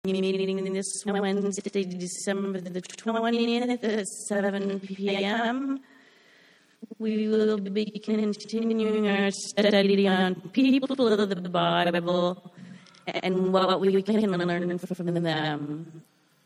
meeting this Wednesday, December the 20th at 7 p.m. We will be continuing our study on people of the Bible and what we can learn from them.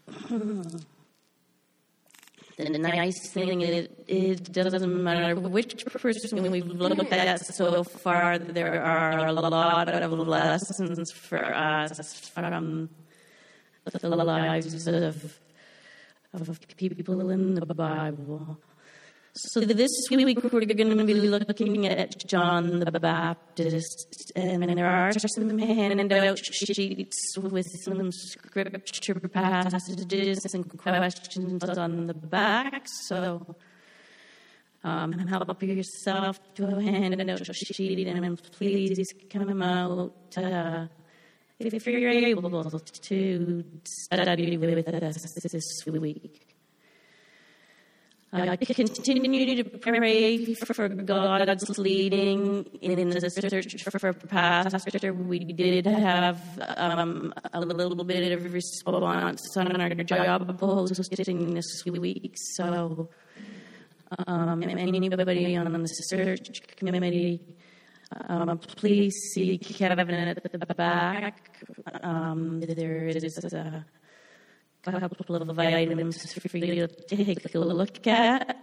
The nice thing is it doesn't matter which person we've looked at so far, there are a lot of lessons for us from the lives of people in the Bible. So this week we're going to be looking at John the Baptist, and there are some handout sheets with some scripture passages and questions on the back. So help yourself to a handout sheet, and please come out if you're able to study with us this week. I continue to pray for God's leading in the search for pastor. We did have a little bit of response on our job posting this week. So anybody on the search committee, please see Kevin at the back. There is a couple of items for you to take a look at.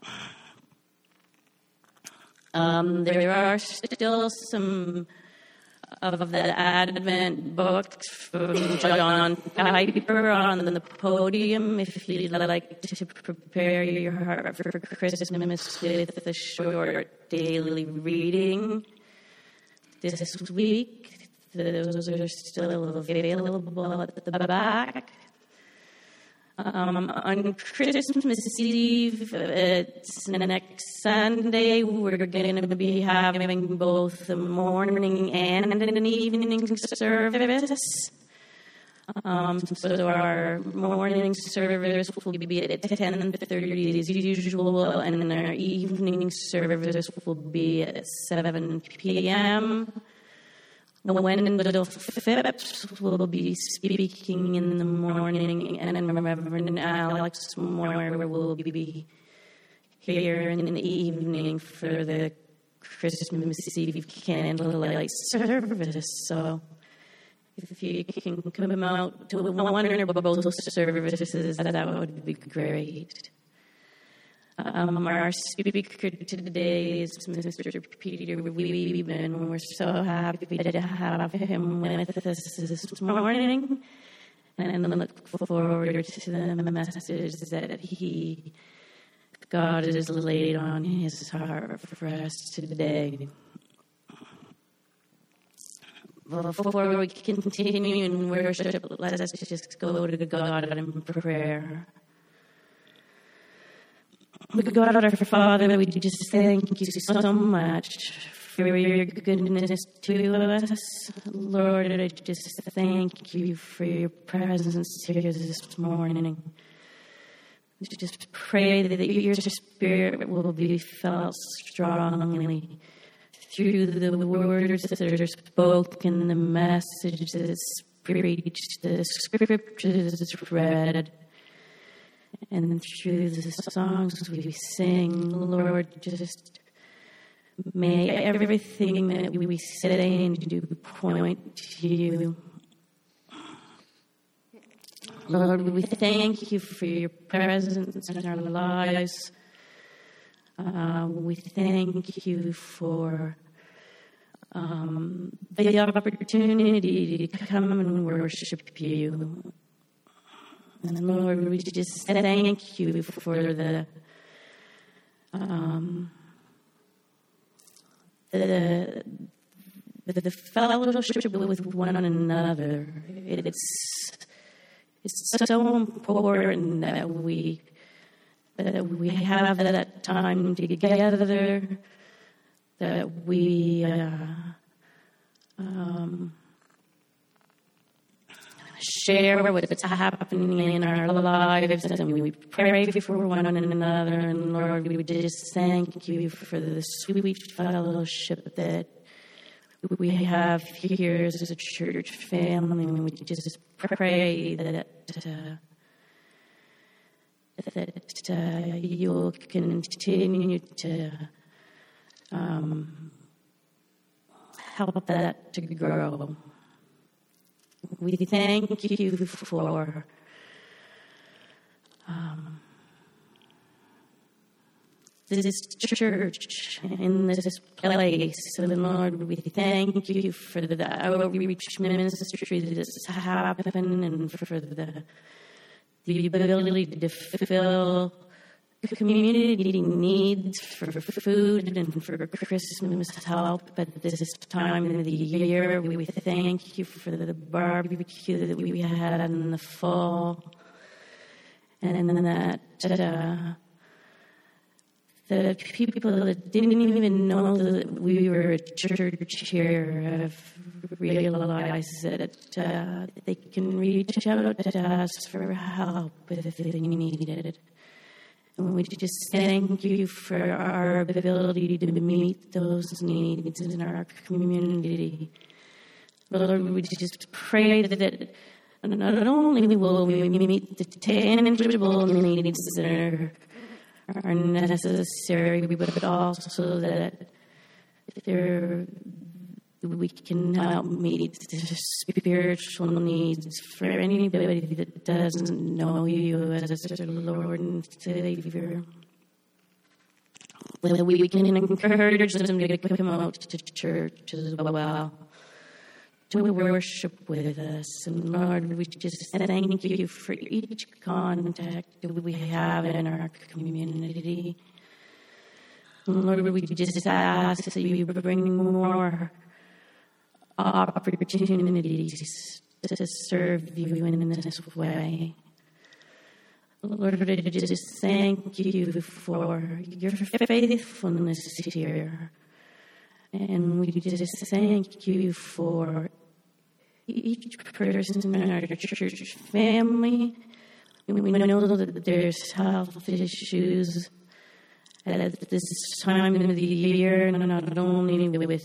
There are still some of the Advent books from John Piper on the podium if you'd like to prepare your heart for Christmas with a short daily reading this week. Those are still available at the back. On Christmas Eve, it's next Sunday, we're going to be having both the morning and an evening service. So our morning service will be at 10:30 as usual, and our evening service will be at 7 p.m. Wendell Phipps will be speaking in the morning, and Reverend Alex Moore will be here in the evening for the Christmas Eve candlelight service. So if you can come out to one or both services, that would be great. Our speaker today is Mr. Peter Wieben. We're so happy to have him with us this morning, and look forward to the message that God has laid on his heart for us today. Before we continue in worship, let us just go to God in prayer. God, our Father, we just thank you so much for your goodness to us. Lord, I just thank you for your presence here this morning. Just pray that your spirit will be felt strongly through the words that are spoken, the message that is preached, the scriptures that are read. And through the songs we sing, Lord, just may everything that we say and do point to you. Lord, we thank you for your presence in our lives. We thank you for the opportunity to come and worship you. And Lord, we just thank you for the fellowship with one another. It's so important that we have that time together, that we share what's happening in our lives, and we pray for one another. And Lord, we just thank you for the sweet fellowship that we have here as a church family, and we just pray that you'll continue to help that to grow. We thank you for this church in this place. And Lord, we thank you for the outreach ministry that's happened and for the ability to fulfill community needs for food and for Christmas help at this time of the year. We thank you for the barbecue that we had in the fall, and that the people that didn't even know that we were a church here have realized that they can reach out to us for help if they need it. And we just thank you for our ability to meet those needs in our community. Lord, we just pray that not only will we meet the tangible needs that are necessary, but also that we can help meet the spiritual needs for anybody that doesn't know you as their Lord and Savior. That we can encourage them to come out to church as well, to worship with us. And Lord, we just thank you for each contact that we have in our community. And Lord, we just ask that you bring more opportunities to serve you in this way. Lord, I just thank you for your faithfulness here. And we just thank you for each person in our church family. We know that there's health issues at this time of the year, and not only with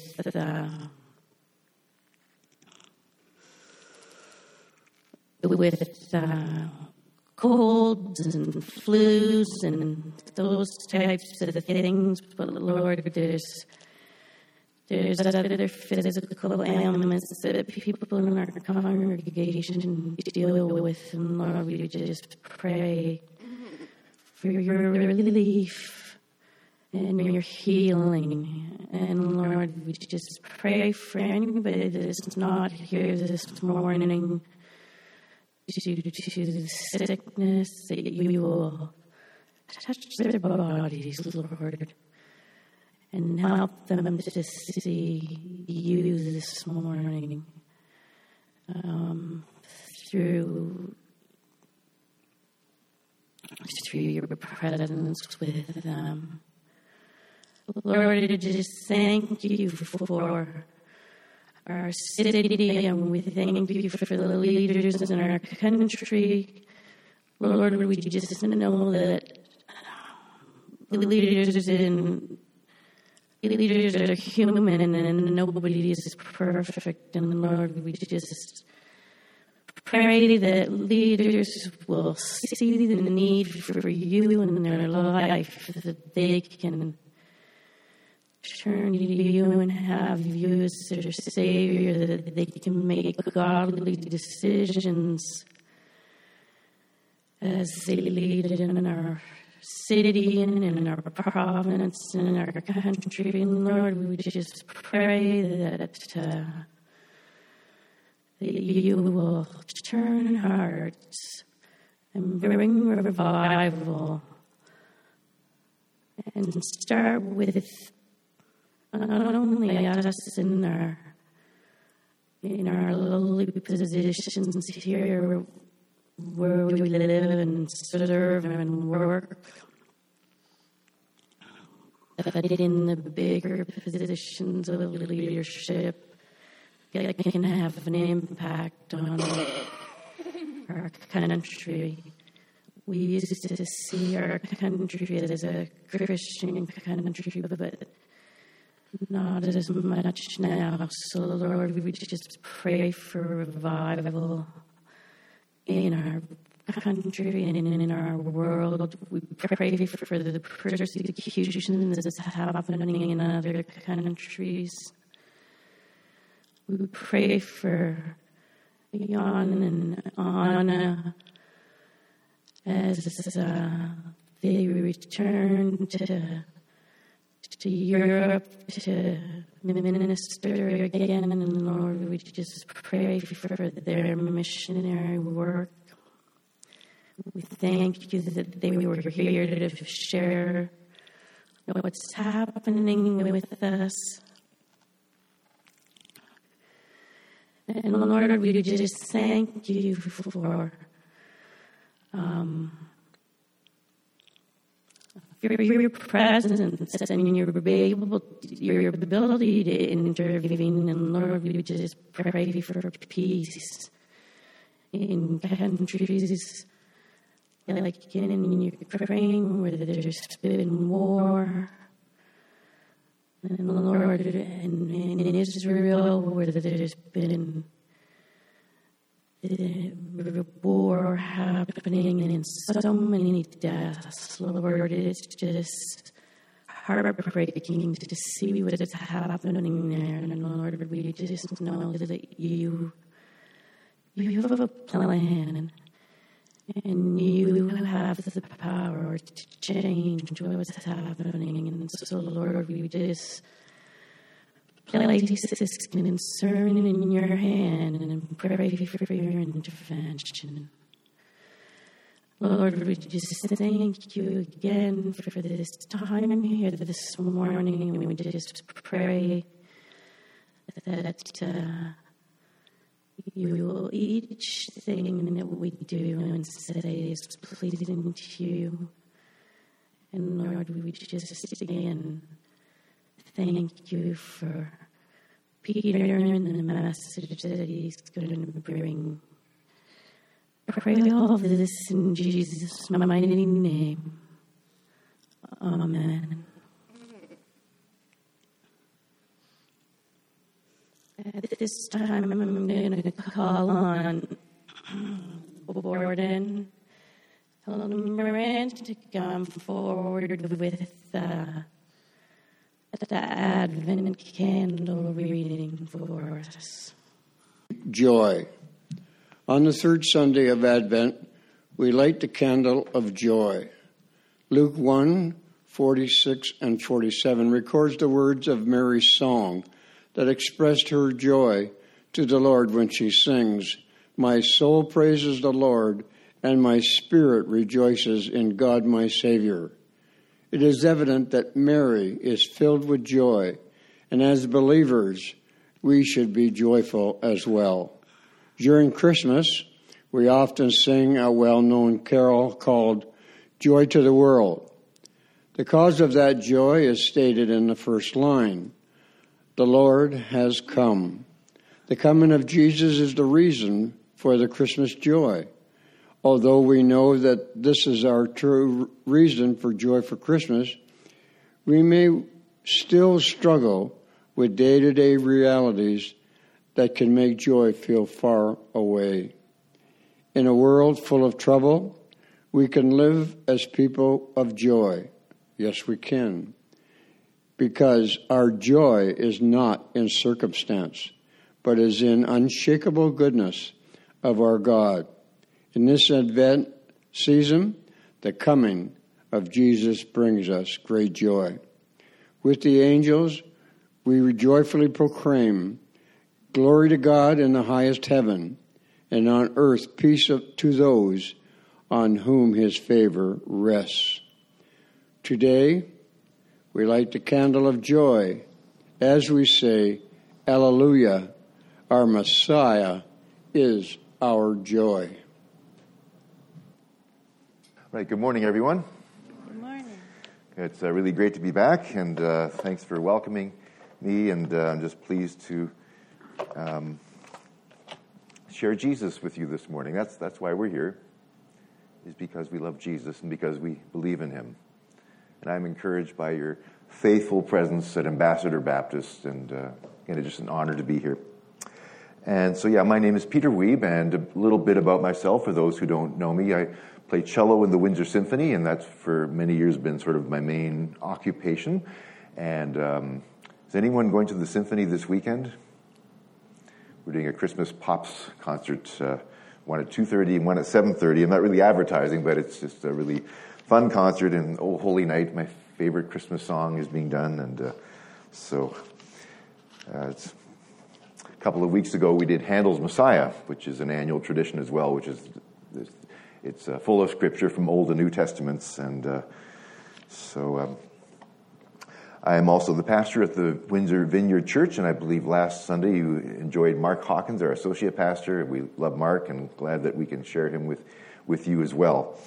colds and flus and those types of things, but Lord, there's other physical ailments that people in our congregation deal with, and Lord, we just pray for your relief and your healing. And Lord, we just pray for anybody that is not here this morning due to the sickness, that you will touch their bodies, Lord, and help them to see you this morning through your presence with them. Lord, I just thank you for our city, and we thank you for the leaders in our country. Lord, we just know that the leaders are human, and nobody is perfect. And Lord, we just pray that leaders will see the need for you in their life, that they can turn to you and have you as their Savior, that they can make godly decisions as they lead in our city and in our province and in our country. And Lord, we just pray that you will turn hearts and bring revival, and start with not only us in our lowly positions here where we live and serve and work, but in the bigger positions of leadership that can have an impact on our country. We used to see our country as a Christian country, but not as much now. So, Lord, we just pray for revival in our country and in our world. We pray for the persecutions that's happening in other countries. We pray for Jan and Anna as they return to Europe to minister again. And Lord, we just pray for their missionary work. We thank you that they were here to share what's happening with us. And Lord, we just thank you for your presence and your ability to intervene. And Lord, we just pray for peace in countries like in Ukraine, where there's been war. And Lord, in Israel, where there's been war happening and so many deaths, Lord, it's just heartbreaking to see what is happening there. And Lord, we just know that you have a plan, and you have the power to change what's happening. And so, Lord, we just place this concern in your hand and pray for your intervention. Lord, we just thank you again for this time here this morning. And we just pray that you will each thing that we do and say is pleasing to you. And Lord, we just again thank you for Peter and the message that he's going to bring. Pray all of this in Jesus' mighty name. Amen. At this time, I'm going to call on Borden Hildebrand to come forward with the Advent candle reading for us. Joy. On the third Sunday of Advent, we light the candle of joy. Luke 1:46 and 47 records the words of Mary's song that expressed her joy to the Lord when she sings, "My soul praises the Lord, and my spirit rejoices in God my Savior." It is evident that Mary is filled with joy, and as believers, we should be joyful as well. During Christmas, we often sing a well-known carol called "Joy to the World." The cause of that joy is stated in the first line. The Lord has come. The coming of Jesus is the reason for the Christmas joy. Although we know that this is our true reason for joy for Christmas, we may still struggle with day-to-day realities that can make joy feel far away. In a world full of trouble, we can live as people of joy. Yes, we can. Because our joy is not in circumstance, but is in unshakable goodness of our God. In this Advent season, the coming of Jesus brings us great joy. With the angels, we joyfully proclaim, "Glory to God in the highest heaven, and on earth peace to those on whom his favor rests." Today, we light the candle of joy as we say, "Alleluia, our Messiah is our joy." Right, good morning, everyone. Good morning. It's really great to be back, and thanks for welcoming me, and I'm just pleased to share Jesus with you this morning. That's why we're here, is because we love Jesus and because we believe in him. And I'm encouraged by your faithful presence at Ambassador Baptist, and again, it's just an honor to be here. And so, my name is Peter Wiebe, and a little bit about myself for those who don't know me. I play cello in the Windsor Symphony, and that's for many years been sort of my main occupation. And is anyone going to the symphony this weekend? We're doing a Christmas Pops concert, one at 2:30 and one at 7:30. I'm not really advertising, but it's just a really fun concert. And Oh Holy Night, my favorite Christmas song, is being done. And it's a couple of weeks ago we did Handel's Messiah, which is an annual tradition as well, which is it's full of scripture from Old and New Testaments. And I am also the pastor at the Windsor Vineyard Church, and I believe last Sunday you enjoyed Mark Hawkins, our associate pastor. We love Mark and glad that we can share him with you as well.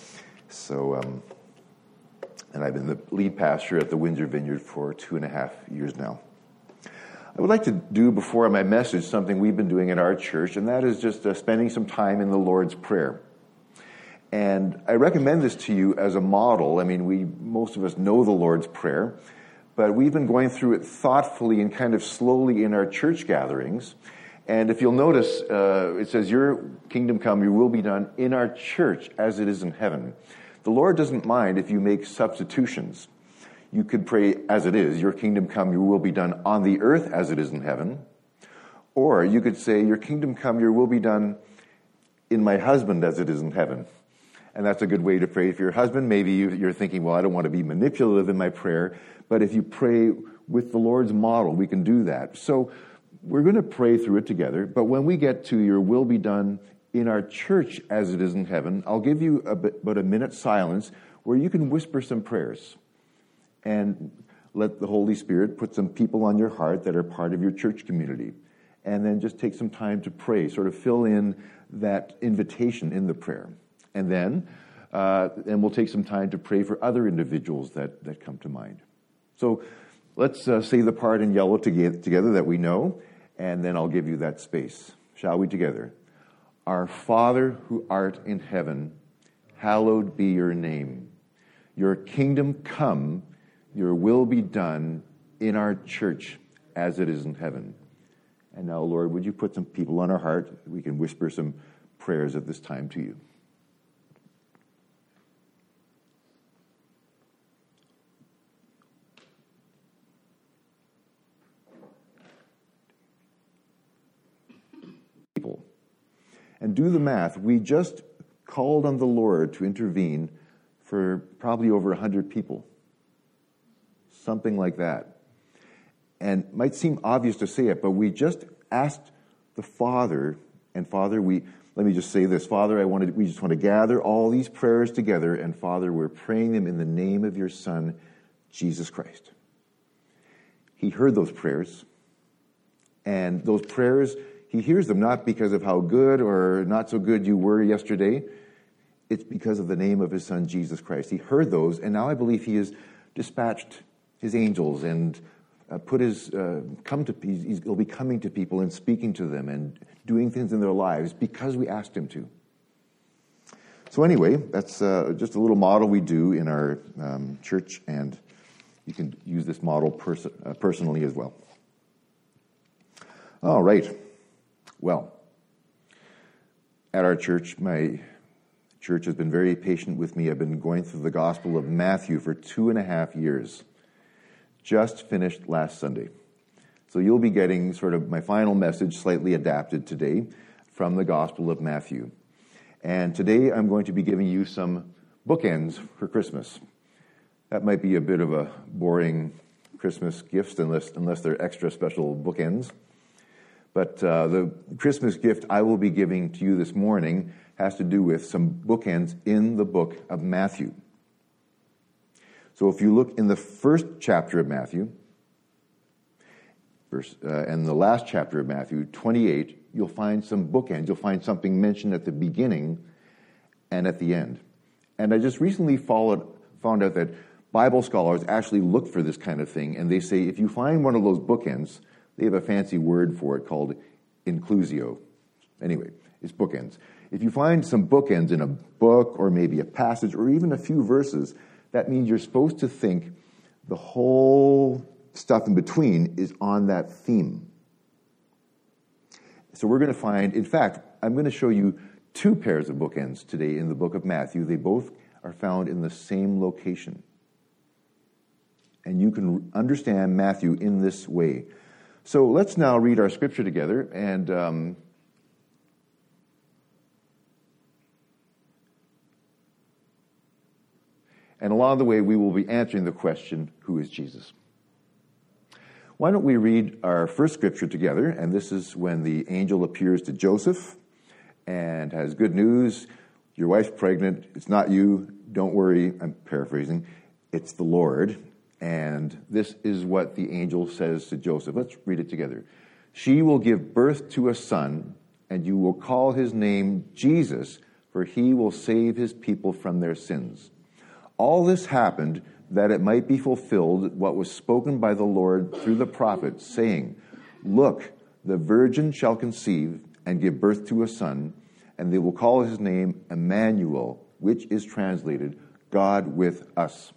And I've been the lead pastor at the Windsor Vineyard for 2.5 years now. I would like to do before my message something we've been doing at our church, and that is just spending some time in the Lord's Prayer. And I recommend this to you as a model. I mean, most of us know the Lord's Prayer, but we've been going through it thoughtfully and kind of slowly in our church gatherings. And if you'll notice, it says, "Your kingdom come, your will be done in our church as it is in heaven." The Lord doesn't mind if you make substitutions. You could pray as it is, "Your kingdom come, your will be done on the earth as it is in heaven." Or you could say, "Your kingdom come, your will be done in my husband as it is in heaven." And that's a good way to pray. If you're a husband, maybe you're thinking, well, I don't want to be manipulative in my prayer. But if you pray with the Lord's model, we can do that. So we're going to pray through it together. But when we get to "your will be done in our church as it is in heaven," I'll give you about a minute silence where you can whisper some prayers and let the Holy Spirit put some people on your heart that are part of your church community. And then just take some time to pray, sort of fill in that invitation in the prayer. And then we'll take some time to pray for other individuals that come to mind. So let's say the part in yellow together that we know, and then I'll give you that space. Shall we together? Our Father who art in heaven, hallowed be your name. Your kingdom come, your will be done in our church as it is in heaven. And now, Lord, would you put some people on our heart? We can whisper some prayers at this time to you. People. And do the math. We just called on the Lord to intervene for probably over 100 people. Something like that. And it might seem obvious to say it, but we just asked the Father, and Father, let me just say this, Father, we just want to gather all these prayers together, and Father, we're praying them in the name of your Son, Jesus Christ. He heard those prayers, and those prayers, he hears them not because of how good or not so good you were yesterday. It's because of the name of his Son, Jesus Christ. He heard those, and now I believe he has dispatched his angels and he'll be coming to people and speaking to them and doing things in their lives because we asked him to. So anyway, that's just a little model we do in our church, and you can use this model personally as well. All right. Well, at our church, my church has been very patient with me. I've been going through the Gospel of Matthew for 2.5 years. Just finished last Sunday. So you'll be getting sort of my final message slightly adapted today from the Gospel of Matthew. And today I'm going to be giving you some bookends for Christmas. That might be a bit of a boring Christmas gift unless they're extra special bookends. But the Christmas gift I will be giving to you this morning has to do with some bookends in the book of Matthew. So if you look in the first chapter of Matthew, and the last chapter of Matthew, 28, you'll find some bookends. You'll find something mentioned at the beginning and at the end. And I just recently found out that Bible scholars actually look for this kind of thing, and they say if you find one of those bookends, they have a fancy word for it called inclusio. Anyway, it's bookends. If you find some bookends in a book or maybe a passage or even a few verses, that means you're supposed to think The whole stuff in between is on that theme. So we're going to find, in fact, I'm going to show you two pairs of bookends today in the book of Matthew. They both are found in the same location. And you can understand Matthew in this way. So let's now read our scripture together. And along the way, we will be answering the question, who is Jesus? Why don't we read our first scripture together? And this is when the angel appears to Joseph and has good news. Your wife's pregnant. It's not you. Don't worry. I'm paraphrasing. It's the Lord. And this is what the angel says to Joseph. Let's read it together. She will give birth to a son, and you will call his name Jesus, for he will save his people from their sins. All this happened that it might be fulfilled what was spoken by the Lord through the prophet, saying, Look, the virgin shall conceive and give birth to a son, and they will call his name Emmanuel, which is translated, God with us.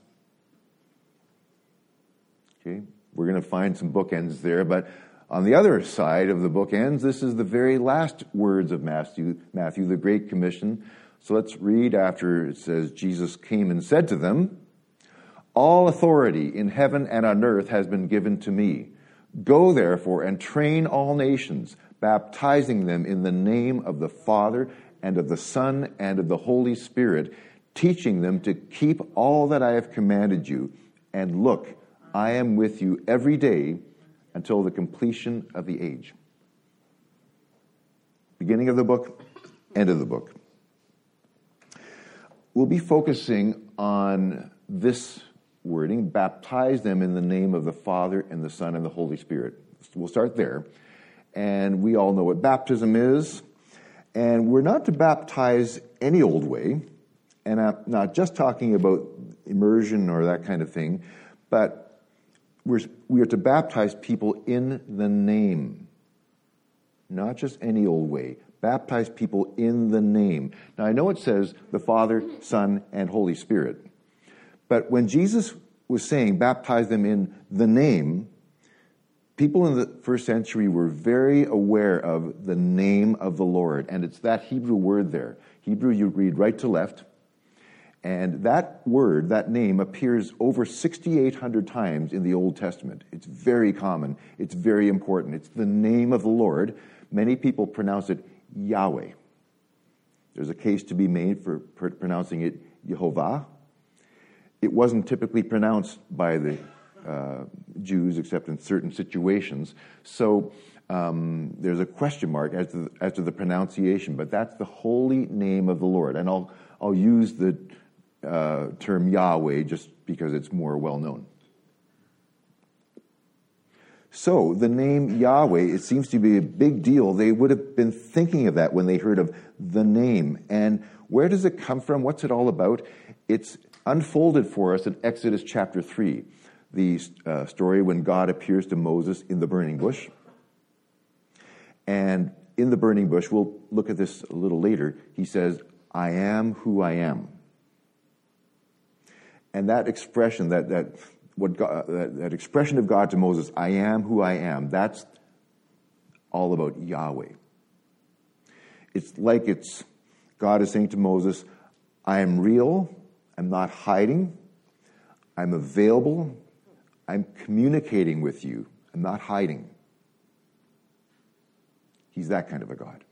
Okay, we're going to find some bookends there, but on the other side of the bookends, this is the very last words of Matthew, the Great Commission. So let's read after it says, Jesus came and said to them, All authority in heaven and on earth has been given to me. Go therefore and train all nations, baptizing them in the name of the Father and of the Son and of the Holy Spirit, teaching them to keep all that I have commanded you. And look, I am with you every day until the completion of the age. Beginning of the book, end of the book. We'll be focusing on this wording, baptize them in the name of the Father and the Son and the Holy Spirit. We'll start there. And we all know what baptism is. And we're not to baptize any old way. And I'm not just talking about immersion or that kind of thing, but we are to baptize people in the name. Not just any old way. Baptize people in the name. Now, I know it says the Father, Son, and Holy Spirit. But when Jesus was saying baptize them in the name, people in the first century were very aware of the name of the Lord. And it's that Hebrew word there. Hebrew, you read right to left. And that word, that name, appears over 6,800 times in the Old Testament. It's very common. It's very important. It's the name of the Lord. Many people pronounce it Yahweh. There's a case to be made for pronouncing it Yehovah. It wasn't typically pronounced by the Jews except in certain situations. So there's a question mark as to the pronunciation, but that's the holy name of the Lord. And I'll use the term Yahweh just because it's more well known. So the name Yahweh, it seems to be a big deal. They would have been thinking of that when they heard of the name. And where does it come from? What's it all about? It's unfolded for us in Exodus chapter 3, the story when God appears to Moses in the burning bush. And in the burning bush, we'll look at this a little later, he says, I am who I am. And that expression, that expression of God to Moses, I am who I am, that's all about Yahweh. It's like God is saying to Moses, I am real, I'm not hiding, I'm available, I'm communicating with you, I'm not hiding. He's that kind of a God.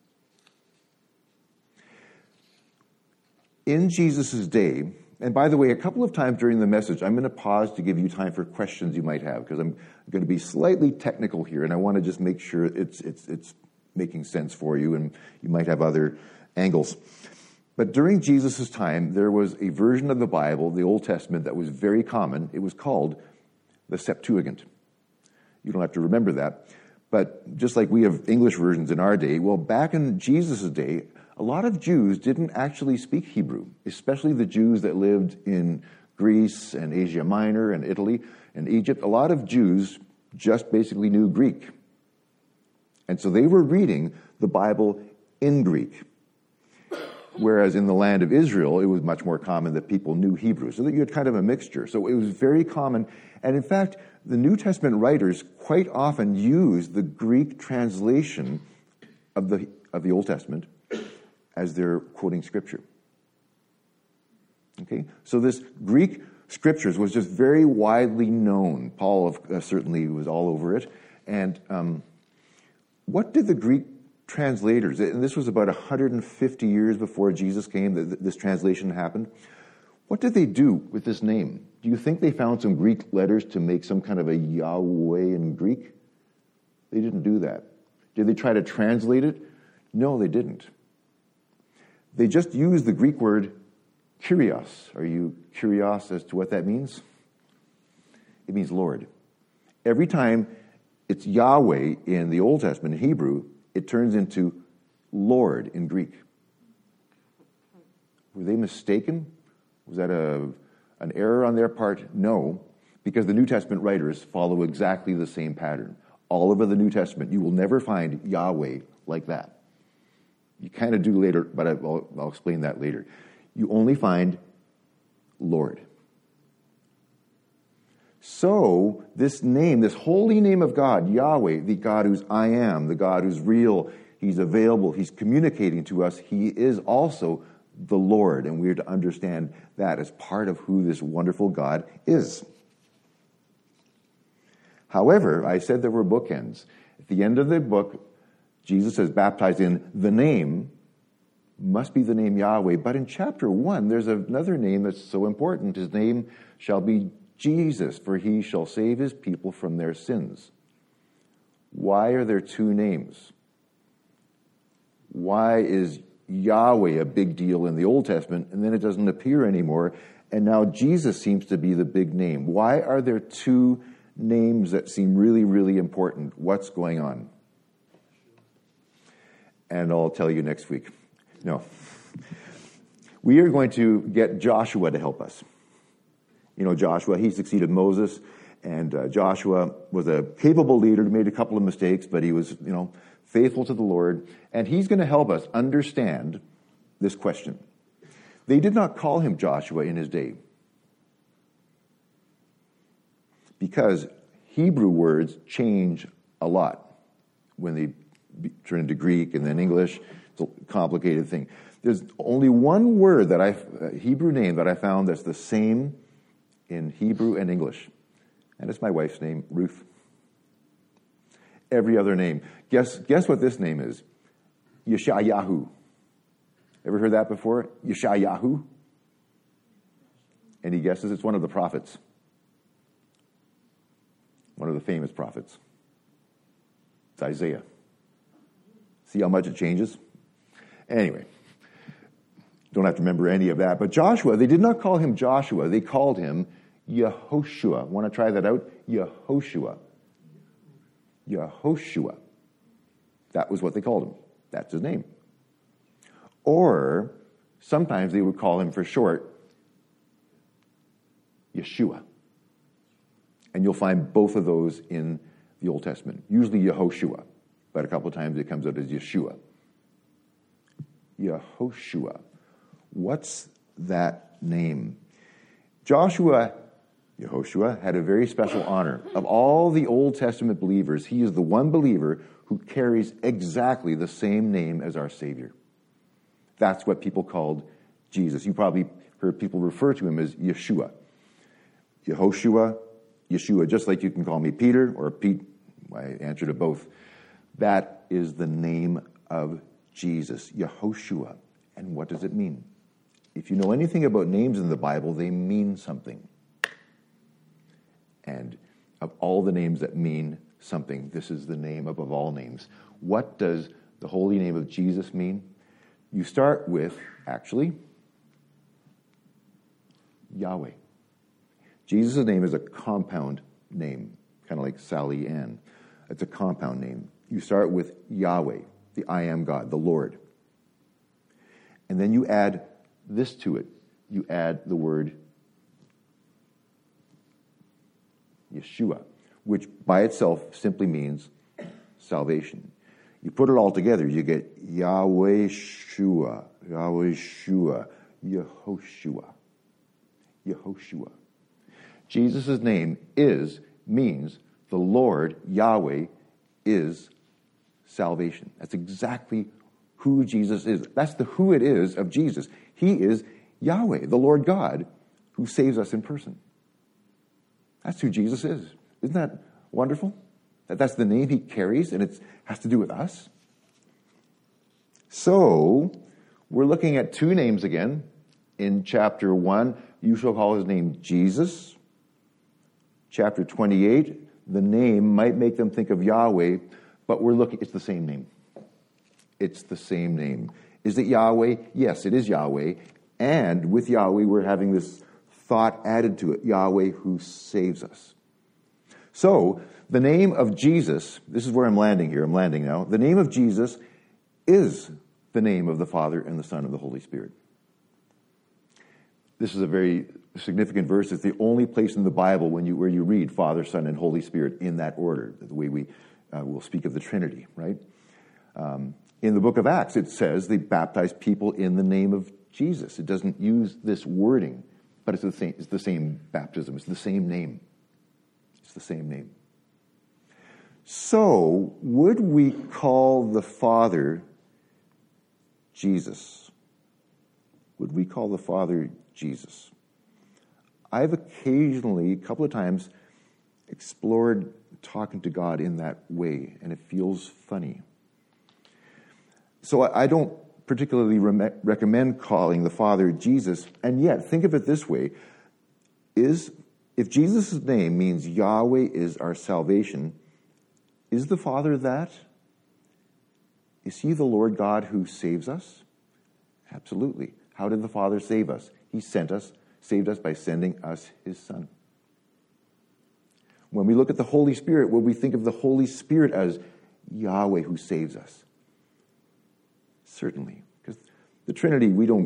In Jesus' day, and by the way, a couple of times during the message, I'm going to pause to give you time for questions you might have, because I'm going to be slightly technical here, and I want to just make sure it's making sense for you, and you might have other angles. But during Jesus' time, there was a version of the Bible, the Old Testament, that was very common. It was called the Septuagint. You don't have to remember that. But just like we have English versions in our day, well, back in Jesus' day, a lot of Jews didn't actually speak Hebrew, especially the Jews that lived in Greece and Asia Minor and Italy and Egypt. A lot of Jews just basically knew Greek. And so they were reading the Bible in Greek. Whereas in the land of Israel, it was much more common that people knew Hebrew, so that you had kind of a mixture. So it was very common. And in fact, the New Testament writers quite often use the Greek translation of the Old Testament as they're quoting Scripture. Okay? So this Greek Scriptures was just very widely known. Paul certainly was all over it. And what did the Greek translators, and this was about 150 years before Jesus came, that this translation happened, what did they do with this name? Do you think they found some Greek letters to make some kind of a Yahweh in Greek? They didn't do that. Did they try to translate it? No, they didn't. They just used the Greek word Kyrios. Are you curious as to what that means? It means Lord. Every time it's Yahweh in the Old Testament, in Hebrew, it turns into Lord in Greek. Were they mistaken? Was that an error on their part? No, because the New Testament writers follow exactly the same pattern. All over the New Testament, you will never find Yahweh like that. You kind of do later, but I'll explain that later. You only find Lord. So, this name, this holy name of God, Yahweh, the God who's I am, the God who's real, He's available, He's communicating to us, He is also the Lord, and we're to understand that as part of who this wonderful God is. However, I said there were bookends. At the end of the book, Jesus is baptized in the name, must be the name Yahweh, but in chapter 1, there's another name that's so important. His name shall be Jesus, for He shall save His people from their sins. Why are there two names? Why is Yahweh a big deal in the Old Testament, and then it doesn't appear anymore, and now Jesus seems to be the big name? Why are there two names that seem really, really important? What's going on? And I'll tell you next week. No. We are going to get Joshua to help us. You know, Joshua, he succeeded Moses, and Joshua was a capable leader, made a couple of mistakes, but he was, faithful to the Lord, and he's going to help us understand this question. They did not call him Joshua in his day because Hebrew words change a lot when they turn into Greek and then English. It's a complicated thing. There's only one word Hebrew name that I found that's the same in Hebrew and English, and it's my wife's name, Ruth. Every other name. Guess what this name is? Yeshayahu. Ever heard that before? Yeshayahu? And he guesses it's one of the prophets. One of the famous prophets. It's Isaiah. See how much it changes? Anyway, don't have to remember any of that. But Joshua, they did not call him Joshua. They called him Yehoshua. Want to try that out? Yehoshua. Yehoshua. That was what they called him. That's his name. Or sometimes they would call him for short Yeshua. And you'll find both of those in the Old Testament. Usually Yehoshua, but a couple of times it comes out as Yeshua. Yehoshua. What's that name? Yehoshua had a very special honor. Of all the Old Testament believers, he is the one believer who carries exactly the same name as our Savior. That's what people called Jesus. You probably heard people refer to him as Yeshua. Yehoshua, Yeshua, just like you can call me Peter or Pete. I answer to both. That is the name of Jesus, Yehoshua. And what does it mean? If you know anything about names in the Bible, they mean something. And of all the names that mean something, this is the name above all names. What does the holy name of Jesus mean? You start with, actually, Yahweh. Jesus' name is a compound name, kind of like Sally Ann. It's a compound name. You start with Yahweh, the I am God, the Lord. And then you add this to it. You add the word Yeshua, which by itself simply means salvation. You put it all together, you get Yahweh Shua, Yahweh Shua, Yehoshua. Yehoshua. Jesus' name means the Lord, Yahweh, is salvation. That's exactly who Jesus is. That's the who it is of Jesus. He is Yahweh, the Lord God, who saves us in person. That's who Jesus is. Isn't that wonderful? That's the name he carries, and it has to do with us. So, we're looking at two names again. In chapter 1, you shall call his name Jesus. Chapter 28, the name might make them think of Yahweh, but it's the same name. It's the same name. Is it Yahweh? Yes, it is Yahweh. And with Yahweh, we're having this thought added to it, Yahweh who saves us. So, the name of Jesus, this is where I'm landing here. I'm landing now. The name of Jesus is the name of the Father and the Son and the Holy Spirit. This is a very significant verse. It's the only place in the Bible where you read Father, Son, and Holy Spirit in that order, the way we will speak of the Trinity, right? In the book of Acts, it says they baptize people in the name of Jesus. It doesn't use this wording, but it's the same baptism. It's the same name. It's the same name. So, would we call the Father Jesus? Would we call the Father Jesus? I've occasionally, a couple of times, explored talking to God in that way, and it feels funny. So I don't particularly recommend calling the Father Jesus, and yet, think of it this way, if Jesus' name means Yahweh is our salvation, is the Father that? Is he the Lord God who saves us? Absolutely. How did the Father save us? He saved us by sending us his Son. When we look at the Holy Spirit, will we think of the Holy Spirit as Yahweh who saves us? Certainly. Because the Trinity,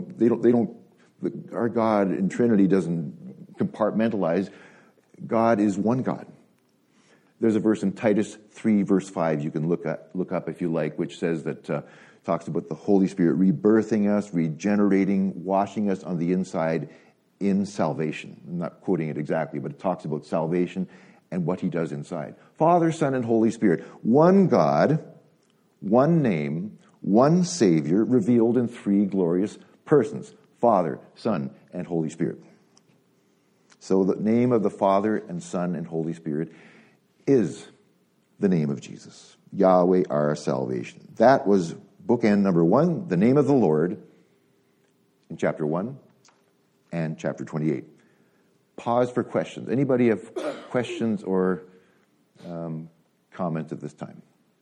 our God in Trinity doesn't compartmentalize. God is one God. There's a verse in Titus 3, verse 5 you can look up if you like, which says that talks about the Holy Spirit rebirthing us, regenerating, washing us on the inside in salvation. I'm not quoting it exactly, but it talks about salvation and what he does inside. Father, Son, and Holy Spirit. One God, one name, one Savior, revealed in three glorious persons. Father, Son, and Holy Spirit. So the name of the Father and Son and Holy Spirit is the name of Jesus. Yahweh, our salvation. That was bookend number 1, the name of the Lord, in chapter 1 and chapter 28. Pause for questions. Anybody have questions or comments at this time?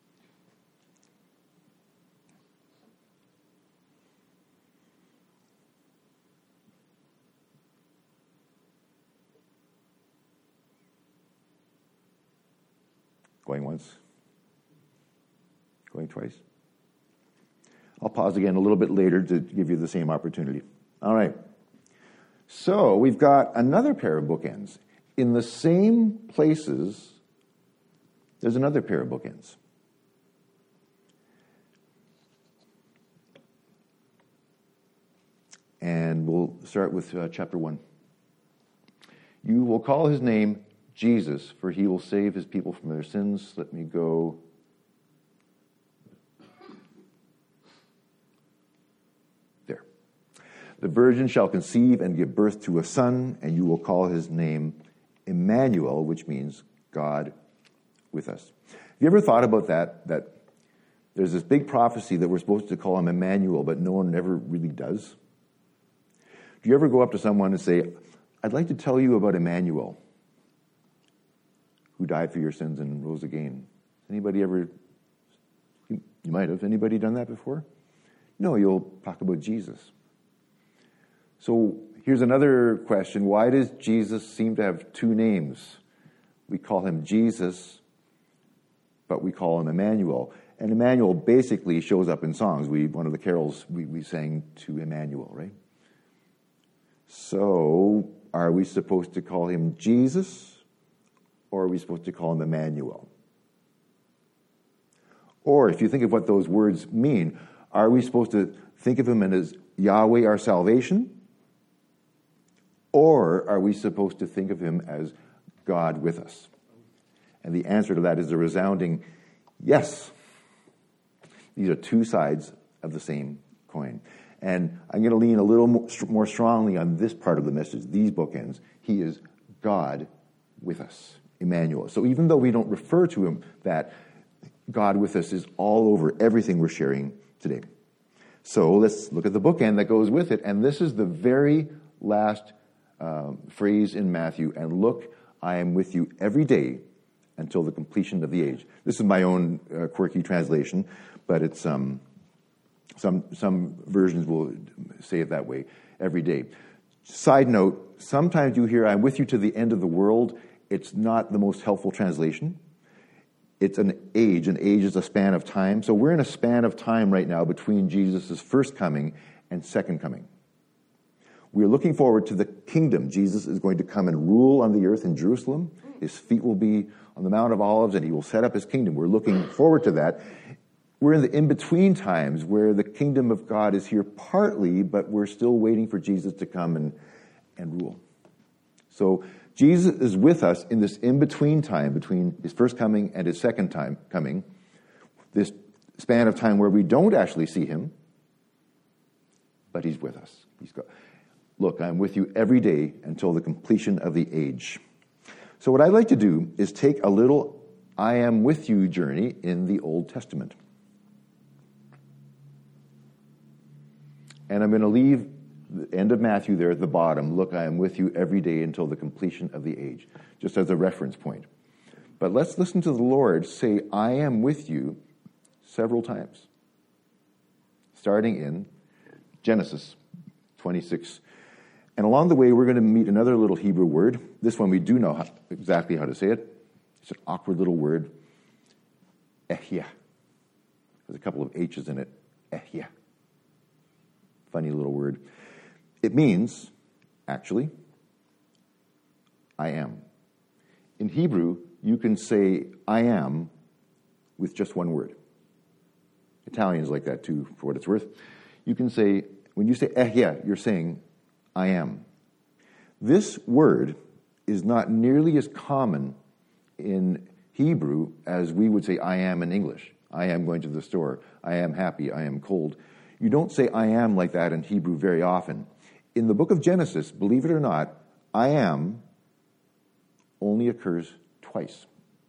Going once? Going twice? I'll pause again a little bit later to give you the same opportunity. All right. So we've got another pair of bookends. In the same places, there's another pair of bookends. And we'll start with chapter 1. You will call his name Jesus, for he will save his people from their sins. Let me go. There. The virgin shall conceive and give birth to a son, and you will call his name Emmanuel, which means God with us. Have you ever thought about that there's this big prophecy that we're supposed to call him Emmanuel, but no one ever really does? Do you ever go up to someone and say, I'd like to tell you about Emmanuel, who died for your sins and rose again? Anybody ever, you might have, anybody done that before? No, you'll talk about Jesus. So here's another question. Why does Jesus seem to have two names? We call him Jesus, but we call him Emmanuel. And Emmanuel basically shows up in songs. One of the carols we sang to Emmanuel, right? So are we supposed to call him Jesus, or are we supposed to call him Emmanuel? Or if you think of what those words mean, are we supposed to think of him as Yahweh, our salvation? Or are we supposed to think of him as God with us? And the answer to that is a resounding yes. These are two sides of the same coin. And I'm going to lean a little more strongly on this part of the message, these bookends. He is God with us, Emmanuel. So even though we don't refer to him that, God with us is all over everything we're sharing today. So let's look at the bookend that goes with it. And this is the very last phrase in Matthew. And look, I am with you every day until the completion of the age. This is my own quirky translation, but it's some versions will say it that way, every day. Side note, sometimes you hear, I'm with you to the end of the world. It's not the most helpful translation. It's an age. An age is a span of time. So we're in a span of time right now between Jesus' first coming and second coming. We're looking forward to the kingdom. Jesus is going to come and rule on the earth in Jerusalem. His feet will be on the Mount of Olives, and he will set up his kingdom. We're looking forward to that. We're in the in-between times where the kingdom of God is here partly, but we're still waiting for Jesus to come and rule. So Jesus is with us in this in-between time between his first coming and his second time coming, this span of time where we don't actually see him, but he's with us. Look, I'm with you every day until the completion of the age. So what I'd like to do is take a little I am with you journey in the Old Testament. And I'm going to leave the end of Matthew there at the bottom. Look, I am with you every day until the completion of the age, just as a reference point. But let's listen to the Lord say, I am with you several times, starting in Genesis 26. And along the way, we're going to meet another little Hebrew word. This one we do know exactly how to say it. It's an awkward little word. Ehyeh. There's a couple of H's in it. Ehyeh. Funny little word. It means, actually, I am. In Hebrew, you can say I am with just one word. Italian is like that too, for what it's worth. You can say, when you say ehyeh, you're saying I am. This word is not nearly as common in Hebrew as we would say I am in English. I am going to the store. I am happy. I am cold. You don't say I am like that in Hebrew very often. In the book of Genesis, believe it or not, I am only occurs twice.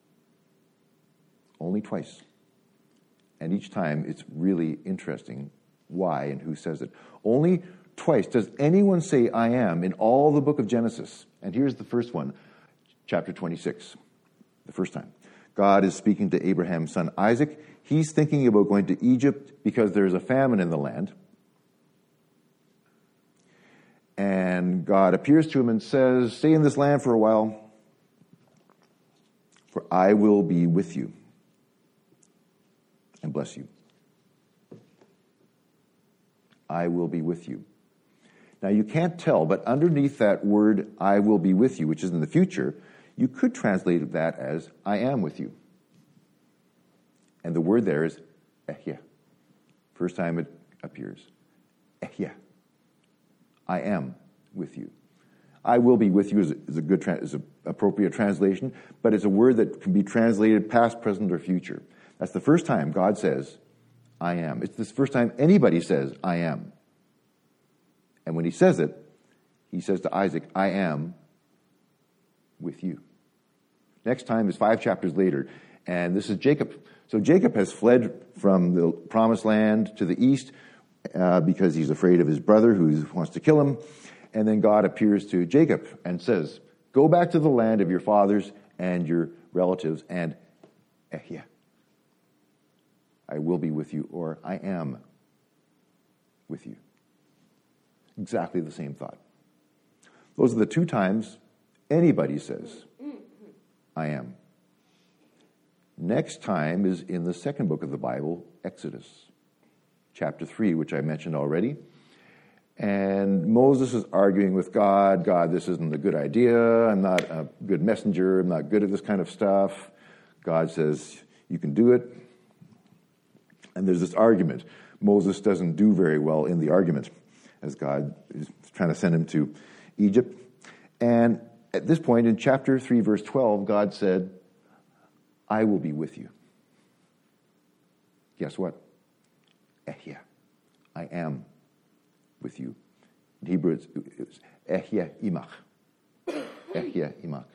Only twice. And each time it's really interesting why and who says it. Only twice does anyone say I am in all the book of Genesis. And here's the first one, chapter 26, the first time. God is speaking to Abraham's son Isaac. He's thinking about going to Egypt because there's a famine in the land. And God appears to him and says, stay in this land for a while, for I will be with you and bless you. I will be with you. Now you can't tell, but underneath that word, I will be with you, which is in the future, you could translate that as I am with you. And the word there is ehyeh. First time it appears. Ehyeh. I am with you. I will be with you is a good, is an appropriate translation, but it's a word that can be translated past, present, or future. That's the first time God says, I am. It's the first time anybody says, I am. And when he says it, he says to Isaac, I am with you. Next time is 5 chapters later, and this is Jacob. So Jacob has fled from the promised land to the east because he's afraid of his brother who wants to kill him. And then God appears to Jacob and says, go back to the land of your fathers and your relatives, and ehyeh. I will be with you, or I am with you. Exactly the same thought. Those are the 2 times anybody says, I am. Next time is in the second book of the Bible, Exodus, chapter 3, which I mentioned already. And Moses is arguing with God, God, this isn't a good idea. I'm not a good messenger. I'm not good at this kind of stuff. God says, you can do it. And there's this argument. Moses doesn't do very well in the argument as God is trying to send him to Egypt. And at this point in chapter 3, verse 12, God said, I will be with you. Guess what? Ehya. I am with you. In Hebrew, it's Ehya imach. Ehya imach.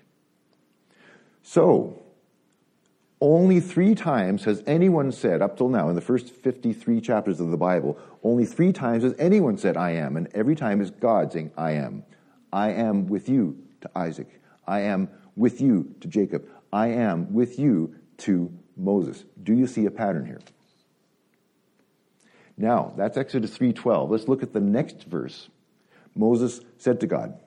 So, only 3 times has anyone said, up till now, in the first 53 chapters of the Bible, only 3 times has anyone said, I am. And every time is God saying, I am. I am with you to Isaac. I am with you to Jacob. I am with you to Moses. Do you see a pattern here? Now, that's Exodus 3:12. Let's look at the next verse. Moses said to God,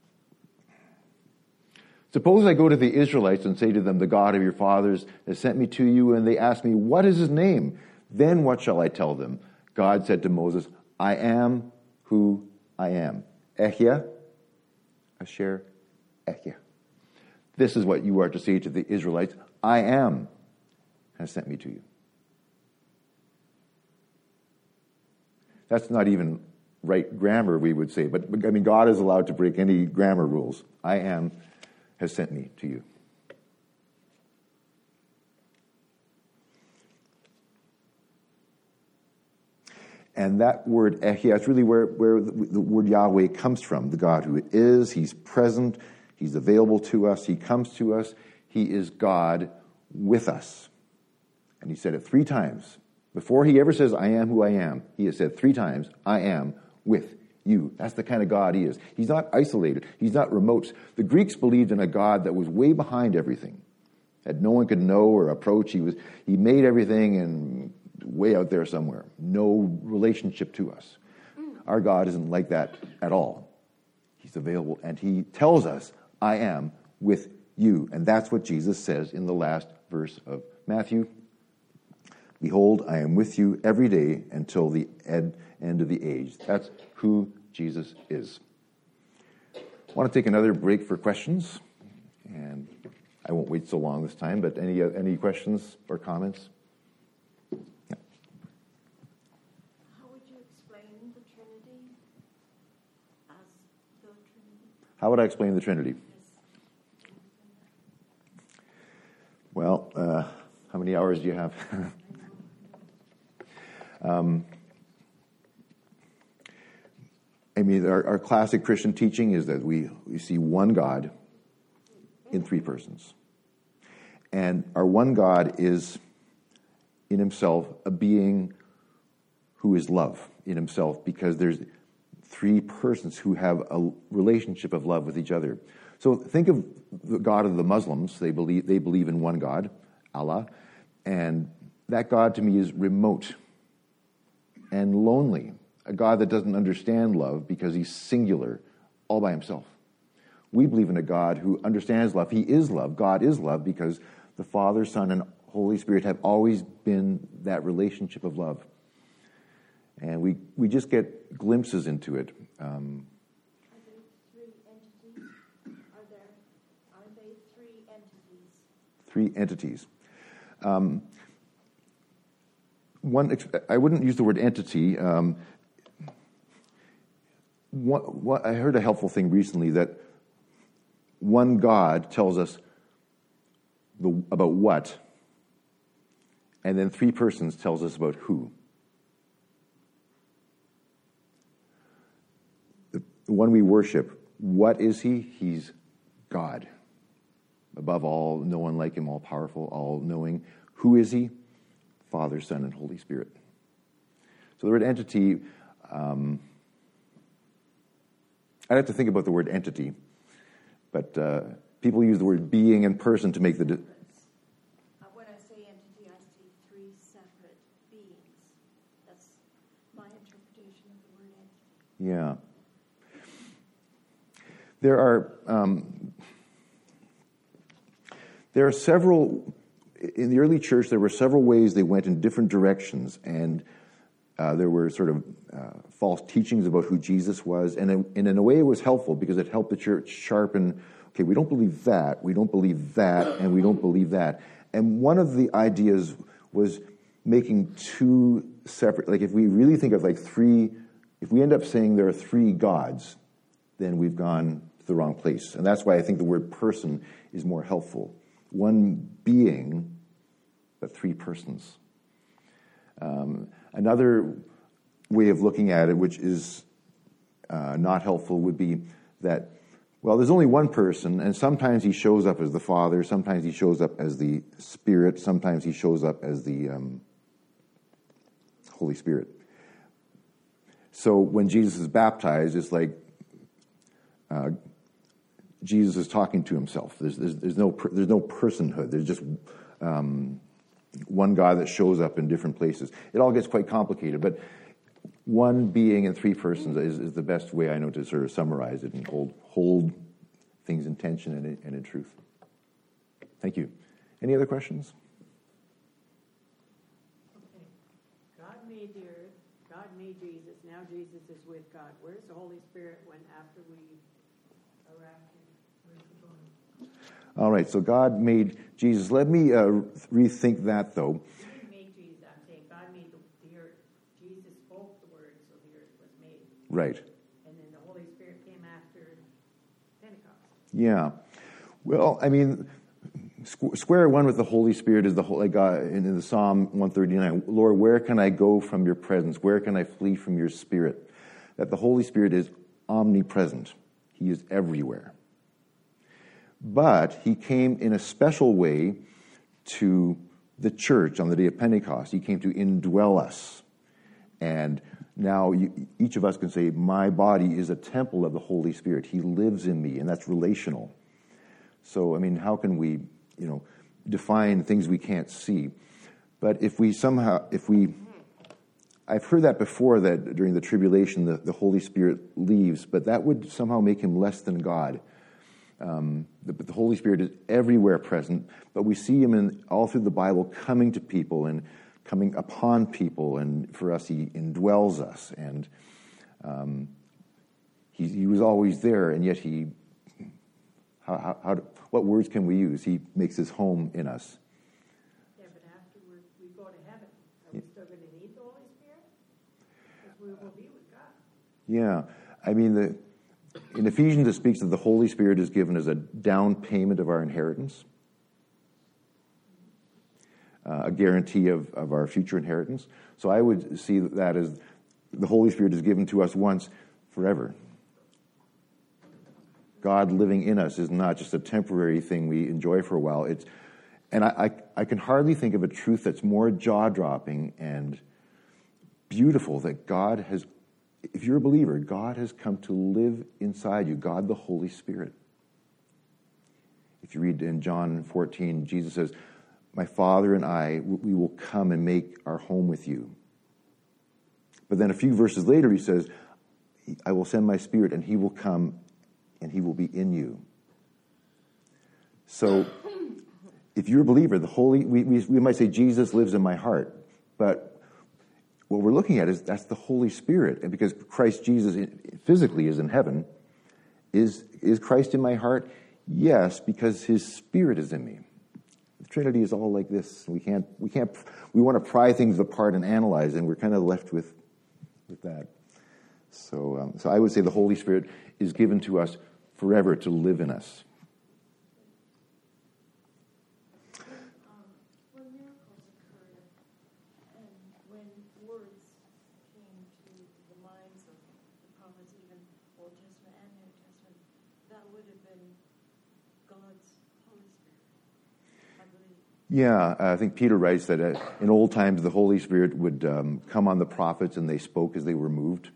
suppose I go to the Israelites and say to them, the God of your fathers has sent me to you, and they ask me, what is his name? Then what shall I tell them? God said to Moses, I am who I am. Ehya, Asher, Ehya. This is what you are to say to the Israelites. I am has sent me to you. That's not even right grammar, we would say. But, I mean, God is allowed to break any grammar rules. I am has sent me to you. And that word Ehya, it's really where the word Yahweh comes from. The God who is, he's present, he's available to us, he comes to us, he is God with us. And he said it 3 times. Before he ever says, I am who I am, he has said 3 times, I am with you. That's the kind of God he is. He's not isolated. He's not remote. The Greeks believed in a God that was way behind everything, that no one could know or approach. He made everything and way out there somewhere. No relationship to us. Our God isn't like that at all. He's available, and he tells us, I am with you. And that's what Jesus says in the last verse of Matthew. Behold, I am with you every day until the end of the age. That's who Jesus is. I want to take another break for questions, and I won't wait so long this time, but any questions or comments? How would you explain the Trinity as the Trinity? How would I explain the Trinity? Well, how many hours do you have? I mean, our classic Christian teaching is that we see one God in 3 persons. And our one God is in himself a being who is love in himself, because there's 3 persons who have a relationship of love with each other. So think of the God of the Muslims. They believe in one God, Allah, and that God to me is remote and lonely, a God that doesn't understand love because he's singular, all by himself. We believe in a God who understands love. He is love. God is love because the Father, Son, and Holy Spirit have always been that relationship of love. And we just get glimpses into it. Are there 3 entities? Are they 3 entities? 3 entities. I wouldn't use the word entity. I heard a helpful thing recently that one God tells us about what, and then 3 persons tells us about who. The one we worship, what is he? He's God. Above all, no one like him, all powerful, all knowing. Who is he? Father, Son, and Holy Spirit. So the word entity, I'd have to think about the word entity, but people use the word being and person to make the... When I say entity, I see 3 separate beings. That's my interpretation of the word entity. Yeah. There are several... In the early church, there were several ways they went in different directions, and there were sort of false teachings about who Jesus was, and in a way it was helpful because it helped the church sharpen, okay, we don't believe that, and we don't believe that. And one of the ideas was making two separate, like if we really think of like three, if we end up saying there are three gods, then we've gone to the wrong place. And that's why I think the word person is more helpful. One being, but three persons. Another way of looking at it, which is not helpful, would be that, well, there's only one person, and sometimes he shows up as the Father, sometimes he shows up as the Spirit, sometimes he shows up as the Holy Spirit. So when Jesus is baptized, it's like Jesus is talking to himself. There's no personhood. There's just one God that shows up in different places. It all gets quite complicated, but one being and three persons is the best way I know to sort of summarize it and hold things in tension and in truth. Thank you. Any other questions? Okay. God made the earth. God made Jesus. Now Jesus is with God. Where's the Holy Spirit when after we are raptured? Where's he going? All right, so God made Jesus. Let me rethink that, though. He didn't make Jesus. I'm saying God made the earth. Jesus spoke the word, so the earth was made. Right. And then the Holy Spirit came after Pentecost. Yeah. Well, I mean, square one with the Holy Spirit is the Holy God in the Psalm 139. Lord, where can I go from your presence? Where can I flee from your Spirit? That the Holy Spirit is omnipresent. He is everywhere. But he came in a special way to the church on the day of Pentecost. He came to indwell us. And now each of us can say, my body is a temple of the Holy Spirit. He lives in me, and that's relational. So, I mean, how can we, define things we can't see? But I've heard that before, that during the tribulation, the Holy Spirit leaves, but that would somehow make him less than God. The Holy Spirit is everywhere present, but we see him all through the Bible coming to people and coming upon people, and for us, he indwells us, and he was always there, and yet what words can we use? He makes his home in us. Yeah, but afterward we go to heaven. Are we still going to need the Holy Spirit? Because we will be with God. Yeah, I mean, in Ephesians it speaks that the Holy Spirit is given as a down payment of our inheritance, a guarantee of our future inheritance. So I would see that as the Holy Spirit is given to us once, forever. God living in us is not just a temporary thing we enjoy for a while. I can hardly think of a truth that's more jaw-dropping and beautiful, that God has, if you're a believer, God has come to live inside you, God the Holy Spirit. If you read in John 14, Jesus says, my Father and I, we will come and make our home with you. But then a few verses later he says, I will send my Spirit and he will come and he will be in you. So if you're a believer, we might say Jesus lives in my heart, but what we're looking at is that's the Holy Spirit. And because Christ Jesus physically is in heaven, is Christ in my heart? Yes, because his Spirit is in me. The Trinity is all like this. We want to pry things apart and analyze, and we're kind of left with that. So I would say the Holy Spirit is given to us forever to live in us. When miracles occurred and when words came to the minds of the prophets, even Old Testament and New Testament, that would have been God's Holy Spirit, I believe. Yeah, I think Peter writes that in old times the Holy Spirit would come on the prophets and they spoke as they were moved.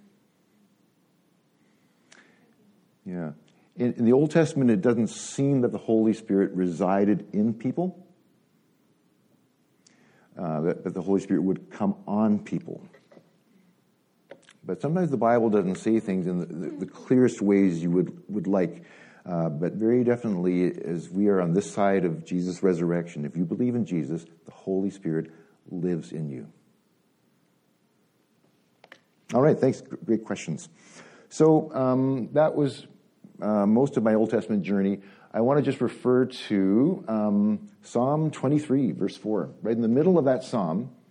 Yeah. In the Old Testament, it doesn't seem that the Holy Spirit resided in people, that the Holy Spirit would come on people. But sometimes the Bible doesn't say things in the clearest ways you would like. But very definitely, as we are on this side of Jesus' resurrection, if you believe in Jesus, the Holy Spirit lives in you. All right, thanks. Great questions. So that was most of my Old Testament journey. I want to just refer to Psalm 23, verse 4. Right in the middle of that psalm,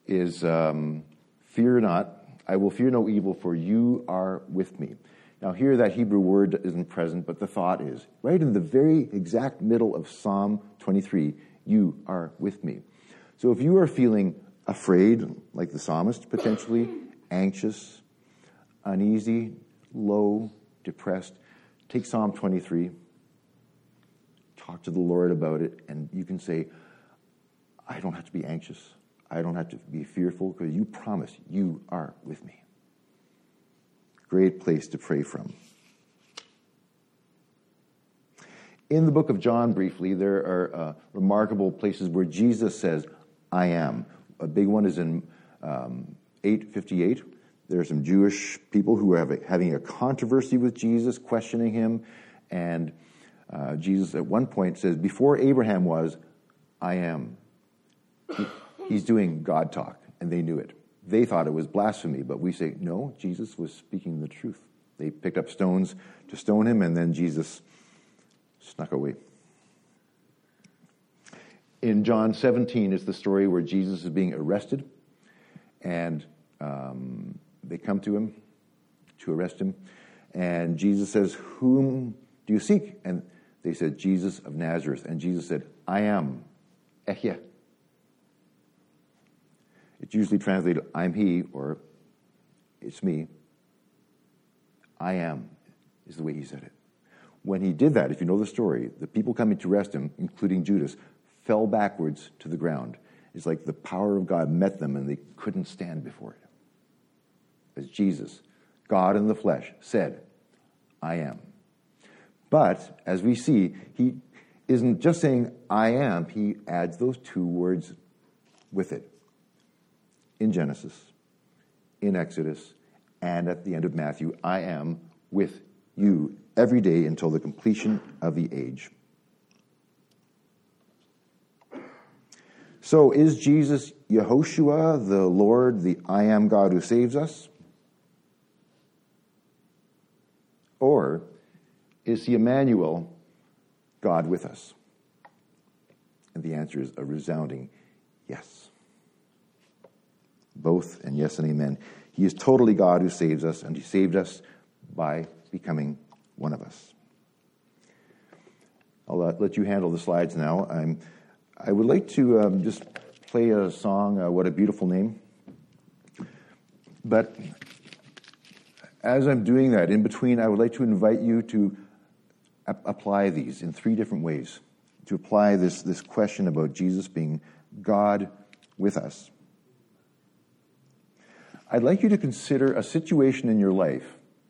is fear not, I will fear no evil, for you are with me. Now here that Hebrew word isn't present, but the thought is. Right in the very exact middle of Psalm 23, you are with me. So if you are feeling afraid, like the psalmist potentially, anxious, uneasy, low, depressed, take Psalm 23, talk to the Lord about it, and you can say, I don't have to be anxious. I don't have to be fearful, because you promise you are with me. Great place to pray from. In the book of John, briefly, there are remarkable places where Jesus says, I am. A big one is in 8:58. There are some Jewish people who are having a controversy with Jesus, questioning him. And Jesus at one point says, before Abraham was, I am. He's doing God talk, and they knew it. They thought it was blasphemy, but we say, no, Jesus was speaking the truth. They picked up stones to stone him, and then Jesus snuck away. In John 17 is the story where Jesus is being arrested, and they come to him to arrest him, and Jesus says, whom do you seek? And they said, Jesus of Nazareth. And Jesus said, I am. Ehye. It's usually translated, I'm he, or it's me. I am is the way he said it. When he did that, if you know the story, the people coming to arrest him, including Judas, fell backwards to the ground. It's like the power of God met them and they couldn't stand before it. As Jesus, God in the flesh, said, I am. But, as we see, he isn't just saying, I am. He adds those two words with it. In Genesis, in Exodus, and at the end of Matthew, I am with you every day until the completion of the age. So is Jesus Yehoshua, the Lord, the I am God who saves us? Or is he Emmanuel, God with us? And the answer is a resounding yes. Both, and yes and amen. He is totally God who saves us, and he saved us by becoming one of us. I'll let you handle the slides now. I would like to just play a song, What a Beautiful Name. But as I'm doing that, in between, I would like to invite you to apply these in three different ways. To apply this question about Jesus being God with us. I'd like you to consider a situation in your life.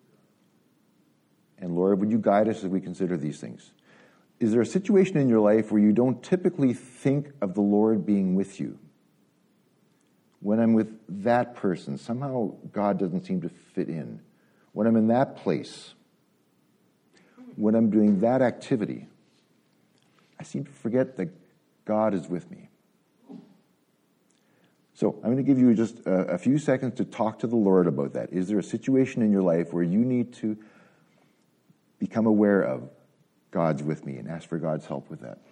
And Lord, would you guide us as we consider these things? Is there a situation in your life where you don't typically think of the Lord being with you? When I'm with that person, somehow God doesn't seem to fit in. When I'm in that place, when I'm doing that activity, I seem to forget that God is with me. So I'm going to give you just a few seconds to talk to the Lord about that. Is there a situation in your life where you need to become aware of God's with me and ask for God's help with that?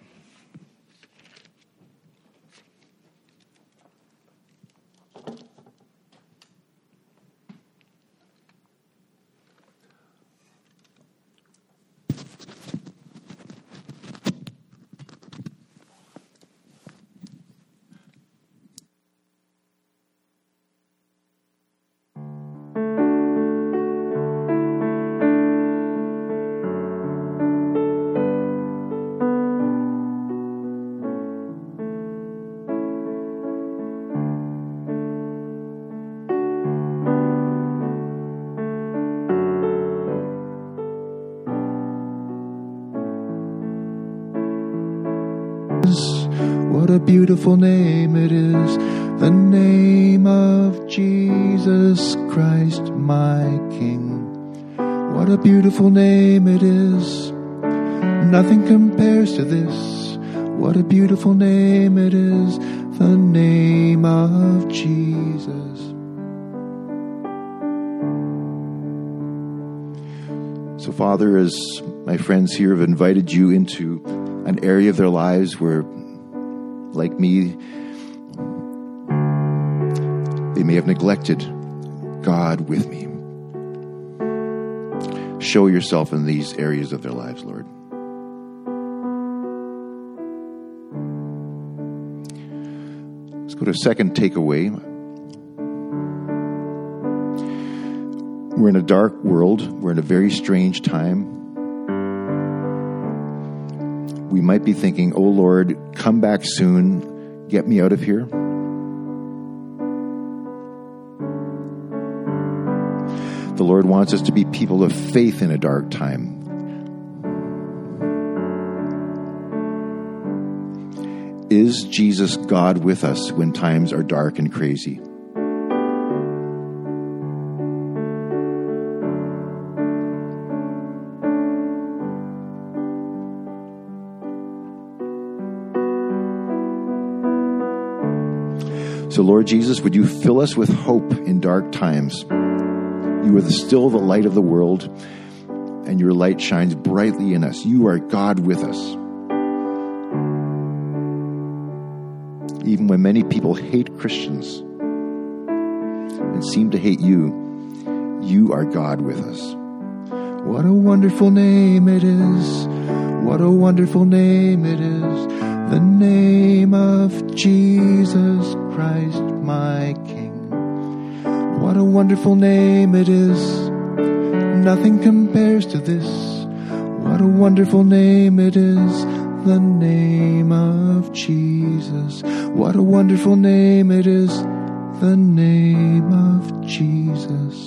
What a beautiful name it is, the name of Jesus Christ, my King. What a beautiful name it is, nothing compares to this. What a beautiful name it is, the name of Jesus. So, Father, as my friends here have invited you into an area of their lives where, like me, They may have neglected God with me. Show yourself in these areas of their lives, Lord. Let's go to a second takeaway. We're in a dark world. We're in a very strange time. We might be thinking, oh Lord, come back soon. Get me out of here. The Lord wants us to be people of faith in a dark time. Is Jesus God with us when times are dark and crazy? So, Lord Jesus, would you fill us with hope in dark times? You are still the light of the world, and your light shines brightly in us. You are God with us. Even when many people hate Christians and seem to hate you, you are God with us. What a wonderful name it is. What a wonderful name it is. The name of Jesus Christ, my King. What a wonderful name it is. Nothing compares to this. What a wonderful name it is. The name of Jesus. What a wonderful name it is. The name of Jesus.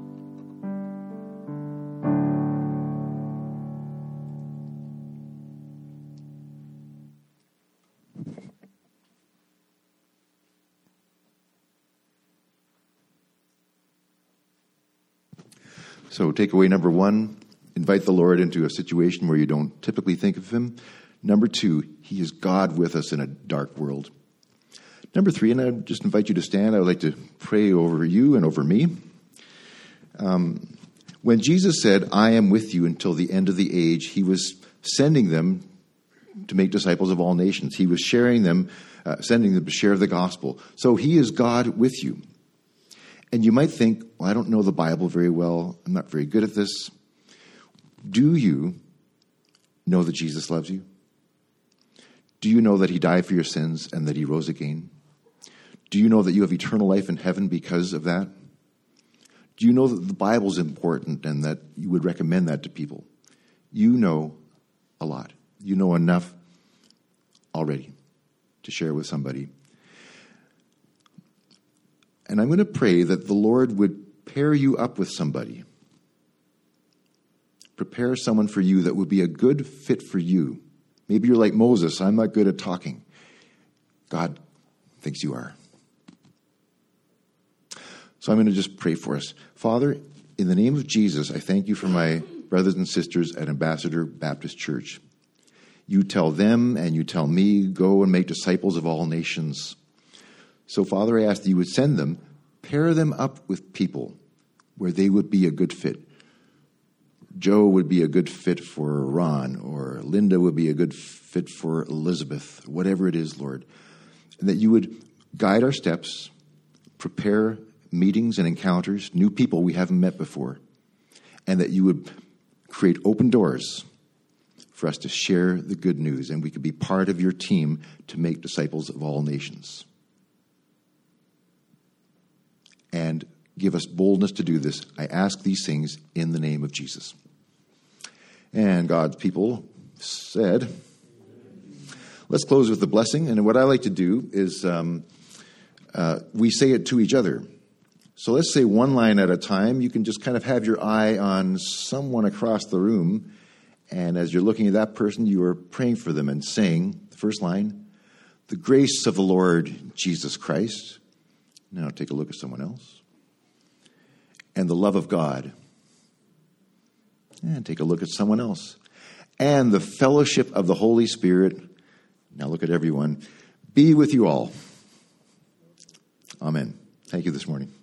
So takeaway number 1, invite the Lord into a situation where you don't typically think of him. Number 2, he is God with us in a dark world. Number 3, and I just invite you to stand. I would like to pray over you and over me. When Jesus said, I am with you until the end of the age, he was sending them to make disciples of all nations. He was sending them to share the gospel. So he is God with you. And you might think, well, I don't know the Bible very well. I'm not very good at this. Do you know that Jesus loves you? Do you know that he died for your sins and that he rose again? Do you know that you have eternal life in heaven because of that? Do you know that the Bible is important and that you would recommend that to people? You know a lot. You know enough already to share with somebody. And I'm going to pray that the Lord would pair you up with somebody. Prepare someone for you that would be a good fit for you. Maybe you're like Moses. I'm not good at talking. God thinks you are. So I'm going to just pray for us. Father, in the name of Jesus, I thank you for my brothers and sisters at Ambassador Baptist Church. You tell them and you tell me, go and make disciples of all nations. So, Father, I ask that you would send them, pair them up with people where they would be a good fit. Joe would be a good fit for Ron, or Linda would be a good fit for Elizabeth, whatever it is, Lord. And that you would guide our steps, prepare meetings and encounters, new people we haven't met before, and that you would create open doors for us to share the good news, and we could be part of your team to make disciples of all nations. And give us boldness to do this. I ask these things in the name of Jesus. And God's people said, let's close with the blessing. And what I like to do is we say it to each other. So let's say one line at a time. You can just kind of have your eye on someone across the room. And as you're looking at that person, you are praying for them and saying, the first line, the grace of the Lord Jesus Christ. Now take a look at someone else. And the love of God. And take a look at someone else. And the fellowship of the Holy Spirit. Now look at everyone. Be with you all. Amen. Thank you this morning.